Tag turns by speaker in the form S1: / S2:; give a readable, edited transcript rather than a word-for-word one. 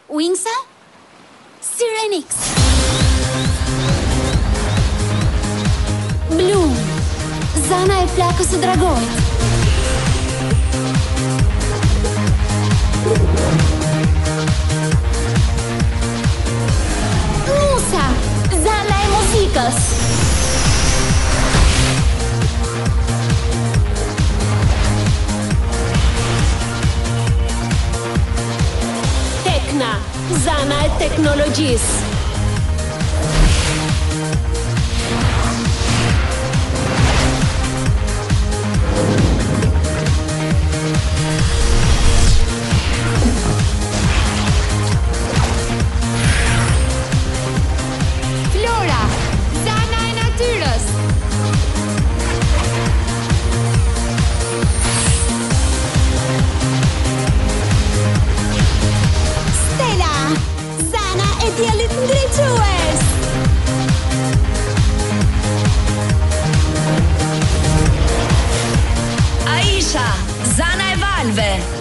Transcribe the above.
S1: Wingsa? Sirenix. Bloom. Zana e flakës së dragonit. Musa. Zana e muzikës. Tekna. Zana e teknologjisë.
S2: Flora, Zana e natyrës.
S1: Stella. Zana e diellit ndriçues.
S3: Aisha, Zana e valve.